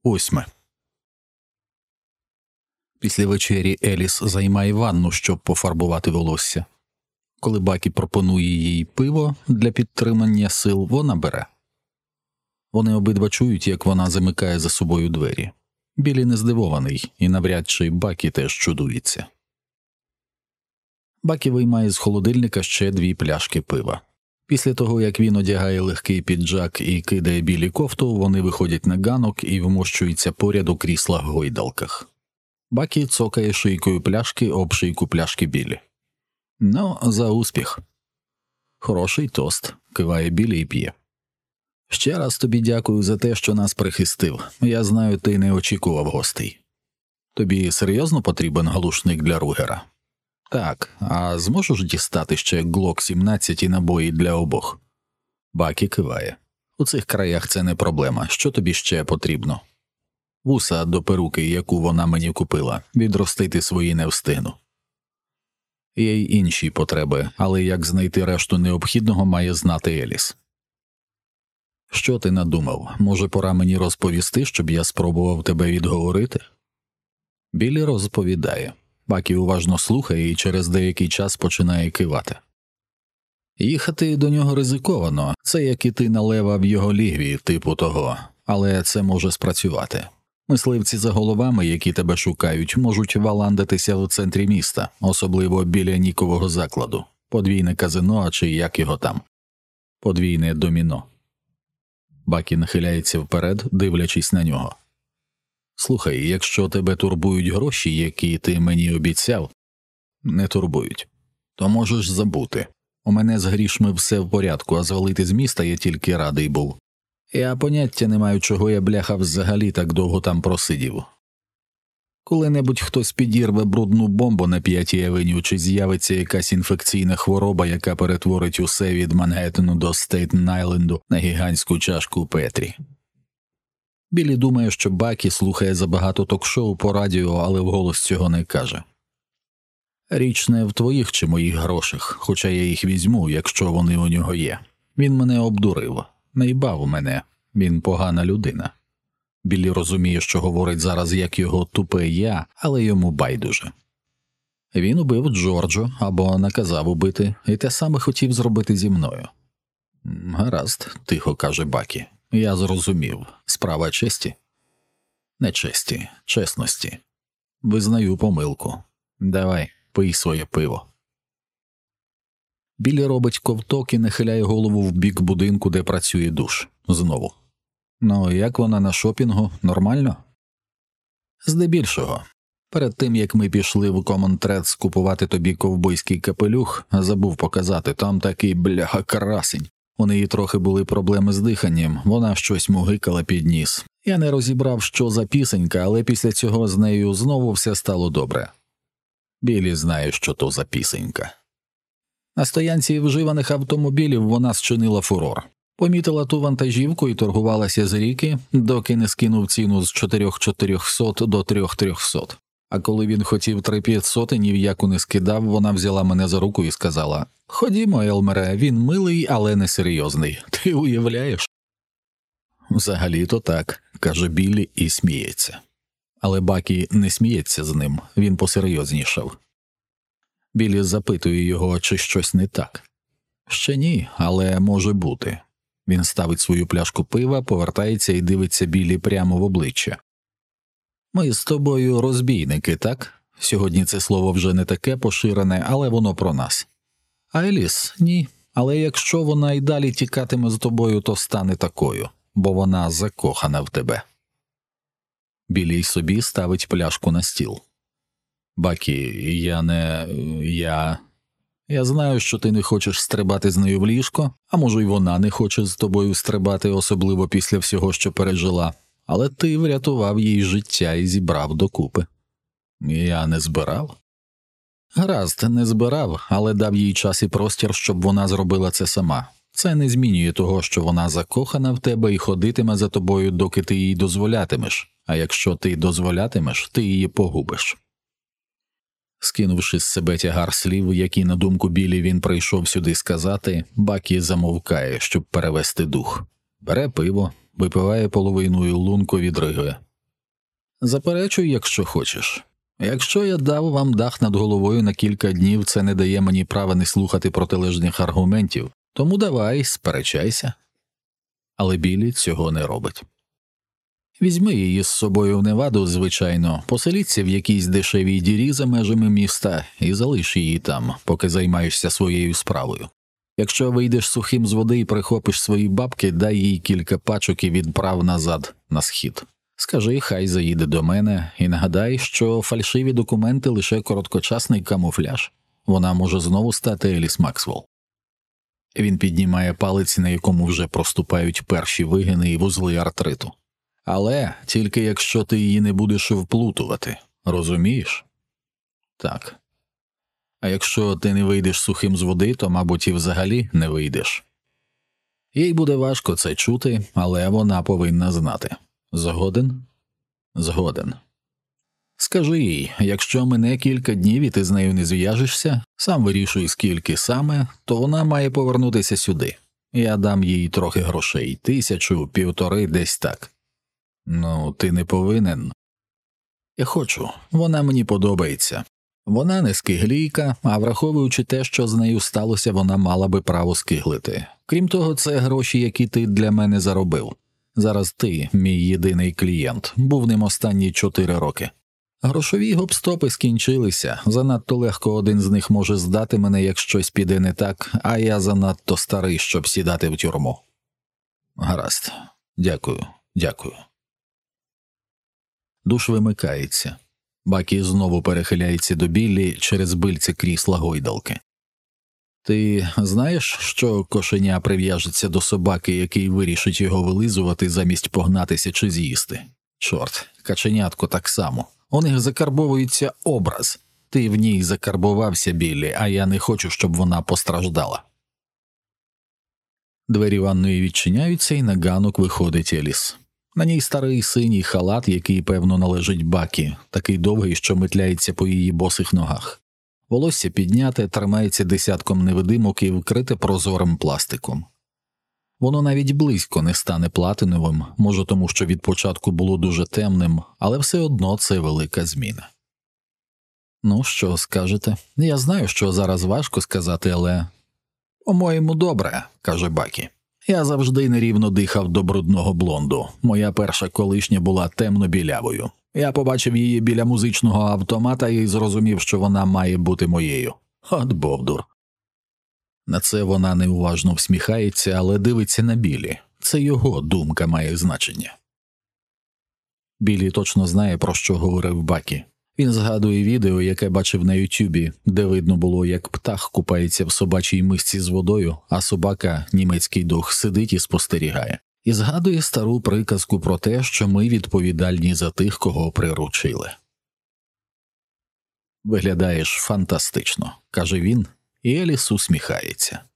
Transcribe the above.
8. Після вечері Еліс займає ванну, щоб пофарбувати волосся. Коли Бакі пропонує їй пиво для підтримання сил, вона бере. Вони обидва чують, як вона замикає за собою двері. Білі не здивований, і навряд чи Бакі теж чудується. Бакі виймає з холодильника ще 2 пляшки пива. Після того, як він одягає легкий піджак і кидає Білі кофту, вони виходять на ганок і вмощуються поряд у кріслах-гойдалках. Бакі цокає шийкою пляшки об шийку пляшки Білі. «Ну, за успіх». «Хороший тост», – киває Білі і п'є. «Ще раз тобі дякую за те, що нас прихистив. Я знаю, ти не очікував гостей. Тобі серйозно потрібен глушник для Ругера?» «Так, а зможеш дістати ще Глок 17 і набої для обох?» Бакі киває. «У цих краях це не проблема. Що тобі ще потрібно?» «Вуса до перуки, яку вона мені купила. Відростити свої не встигну». «Є й інші потреби, але як знайти решту необхідного, має знати Еліс». «Що ти надумав? Може, пора мені розповісти, щоб я спробував тебе відговорити?» Білі розповідає. Бакі уважно слухає і через деякий час починає кивати. «Їхати до нього ризиковано, це як іти на лева в його лігві, типу того, але це може спрацювати. Мисливці за головами, які тебе шукають, можуть валандитися в центрі міста, особливо біля Нікового закладу, подвійне казино, чи як його там, подвійне доміно». Бакі нахиляється вперед, дивлячись на нього. «Слухай, якщо тебе турбують гроші, які ти мені обіцяв...» «Не турбують. То можеш забути. У мене з грішми все в порядку, а звалити з міста я тільки радий був. Я поняття не маю, чого я, бляха, взагалі так довго там просидів. Коли-небудь хтось підірве брудну бомбу на 5-й авеню, чи з'явиться якась інфекційна хвороба, яка перетворить усе від Мангеттену до Стейтен-Айленду на гігантську чашку Петрі». Білі думає, що Бакі слухає забагато ток-шоу по радіо, але вголос цього не каже. «Річ не в твоїх чи моїх грошах, хоча я їх візьму, якщо вони у нього є. Він мене обдурив, наїбав мене, він погана людина». Білі розуміє, що говорить зараз як його тупе я, але йому байдуже. «Він убив Джорджо або наказав убити, і те саме хотів зробити зі мною». «Гаразд», – тихо каже Бакі. «Я зрозумів. Справа честі?» «Не честі, чесності. Визнаю помилку. Давай, пий своє пиво». Білі робить ковток і нахиляє голову в бік будинку, де працює душ. Знову. «Ну, як вона на шопінгу? Нормально?» «Здебільшого. Перед тим, як ми пішли в Common Threads купувати тобі ковбойський капелюх, забув показати, там такий, бляха, красень. У неї трохи були проблеми з диханням, вона щось мугикала під ніс. Я не розібрав, що за пісенька, але після цього з нею знову все стало добре». Білі знає, що то за пісенька. На стоянці вживаних автомобілів вона зчинила фурор. Помітила ту вантажівку і торгувалася з ріки, доки не скинув ціну з 4400 до 3300. А коли він хотів 3500 і ні в яку не скидав, вона взяла мене за руку і сказала: «Ходімо, Елмере, він милий, але не серйозний. Ти уявляєш?» «Взагалі-то так», – каже Білі і сміється. Але Бакі не сміється з ним, він посерйознішав. Білі запитує його, чи щось не так. «Ще ні, але може бути». Він ставить свою пляшку пива, повертається і дивиться Білі прямо в обличчя. «Ми з тобою розбійники, так? Сьогодні це слово вже не таке поширене, але воно про нас». «А Еліс? Ні. Але якщо вона й далі тікатиме з тобою, то стане такою, бо вона закохана в тебе». Білі й собі ставить пляшку на стіл. «Бакі, Я знаю, що ти не хочеш стрибати з нею в ліжко, а може й вона не хоче з тобою стрибати, особливо після всього, що пережила, але ти врятував їй життя і зібрав докупи». «Я не збирав?» «Гаразд, не збирав, але дав їй час і простір, щоб вона зробила це сама. Це не змінює того, що вона закохана в тебе і ходитиме за тобою, доки ти їй дозволятимеш, а якщо ти дозволятимеш, ти її погубиш». Скинувши з себе тягар слів, які, на думку Білі, він прийшов сюди сказати, Бакі замовкає, щоб перевести дух. Бере пиво, випиває половину і лунку відригує. Заперечуй, якщо хочеш. Якщо я дав вам дах над головою на кілька днів, це не дає мені права не слухати протилежних аргументів, тому давай, сперечайся. Але Біллі цього не робить. Візьми її з собою в Неваду, звичайно, поселіться в якійсь дешевій дірі за межами міста і залиш її там, поки займаєшся своєю справою. Якщо вийдеш сухим з води і прихопиш свої бабки, дай їй кілька пачок і відправ назад, на схід. Скажи, хай заїде до мене, і нагадай, що фальшиві документи – лише короткочасний камуфляж. Вона може знову стати Еліс Максвелл. Він піднімає палець, на якому вже проступають перші вигини і вузли артриту. Але тільки якщо ти її не будеш вплутувати, розумієш? Так. А якщо ти не вийдеш сухим з води, то, мабуть, і взагалі не вийдеш. Їй буде важко це чути, але вона повинна знати. Згоден? Згоден. Скажи їй, якщо мине кілька днів і ти з нею не зв'яжешся, сам вирішуй скільки саме, то вона має повернутися сюди. Я дам їй трохи грошей, 1000, 1,5, десь так. Ну, ти не повинен. Я хочу, вона мені подобається. Вона не скиглійка, а враховуючи те, що з нею сталося, вона мала би право скиглити. Крім того, це гроші, які ти для мене заробив. Зараз ти, мій єдиний клієнт, був ним останні 4 роки. Грошові гоп-стопи скінчилися, занадто легко один з них може здати мене, як щось піде не так, а я занадто старий, щоб сідати в тюрму. Гаразд. Дякую, дякую. Душ вимикається. Бакі знову перехиляється до Біллі через бильце крісла гойдалки. Ти знаєш, що кошеня прив'яжеться до собаки, який вирішить його вилизувати замість погнатися чи з'їсти? Чорт, каченятко так само. У них закарбовується образ. Ти в ній закарбувався, Біллі, а я не хочу, щоб вона постраждала. Двері ванної відчиняються, і на ганок виходить Еліс. На ній старий синій халат, який, певно, належить Бакі, такий довгий, що метляється по її босих ногах. Волосся підняте, тримається десятком невидимок і вкрите прозорим пластиком. Воно навіть близько не стане платиновим, може тому, що від початку було дуже темним, але все одно це велика зміна. Ну, що скажете? Я знаю, що зараз важко сказати, але... «По-моєму, добре», – каже Бакі. «Я завжди нерівно дихав до брудного блонду. Моя перша колишня була темно-білявою. Я побачив її біля музичного автомата і зрозумів, що вона має бути моєю. От бовдур». На це вона неуважно всміхається, але дивиться на Біллі. Це його думка має значення. Біллі точно знає, про що говорив Бакі. Він згадує відео, яке бачив на Ютубі, де видно було, як птах купається в собачій мисці з водою, а собака, німецький дог, сидить і спостерігає. І згадує стару приказку про те, що ми відповідальні за тих, кого приручили. «Виглядаєш фантастично», – каже він, і Еліс усміхається.